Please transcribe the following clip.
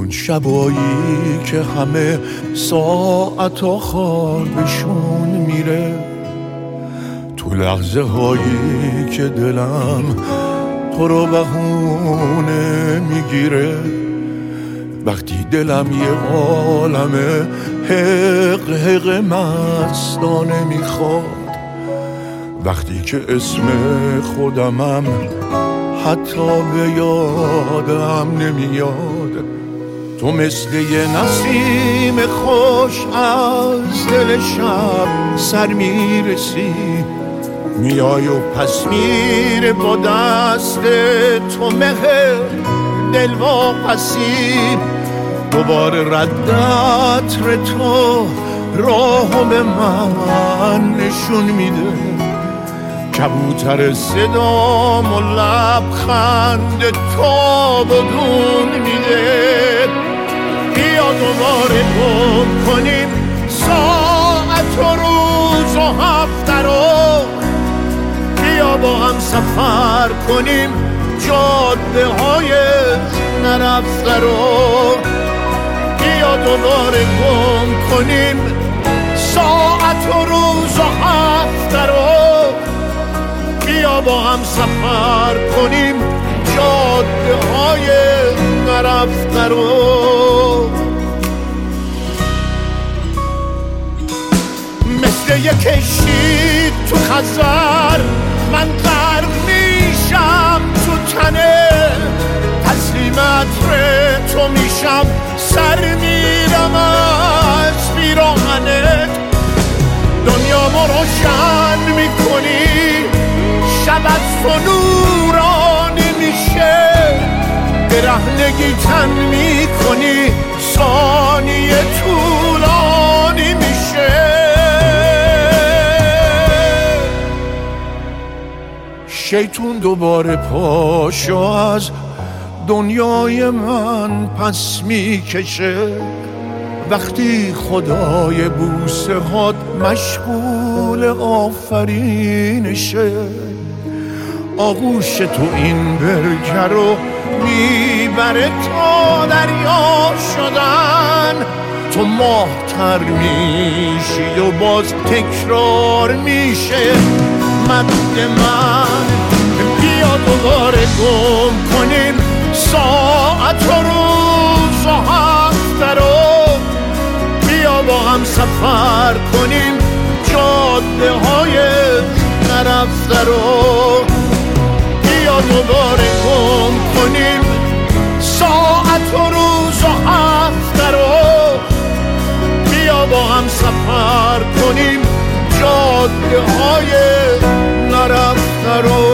اون شبایی که همه ساعت خوابشون میره، تو لحظه هایی که دلم تو رو بهونه میگیره، وقتی دلم یه عالمه حق حق مستانه میخواد، وقتی که اسم خودمم حتی به یادم نمیاد. تو مثل یه نسیم خوش از دل شب سر میرسی، میای و پس میره با دست تو مهر دل واپسی، دوباره رد عطر تو راهو به من نشون میده، کبوتر صدام و لبخند تو بدون میده. بیا دوباره گم کنیم ساعت و روز و هفته رو، بیا با هم سفر کنیم جاده های نرفته رو، بیا دوباره گم کنیم ساعت و روز و هفته رو، بیا با هم سفر کنیم جاده های نرفته رو. مثل یک کشتی تو خزر من غرق میشم تو تنه، تسلیم عطر تو میشم سر میرم از پیراهنت، دنیا ما روشن میکنی شب از تو نورانی میشه، برهنگی تن میکنی ثانیه طولانی میشه. شیطون دوباره پاشو از دنیای من پس میکشه، وقتی خدای بوسه هات مشغول آفرینشه، آغوش تو این برگه رو میبره تا دریا شدن، تو ماه‌تر میشی و باز تکرار میشه مد من. بیا دوباره گم کنیم ساعت و روز و هفته رو، بیا با هم سفر کنیم جاده های نرفته رو، بیا دوباره گم کنیم ساعت و روز و هفته رو، بیا با هم سفر کنیم جاده های نرفته رو.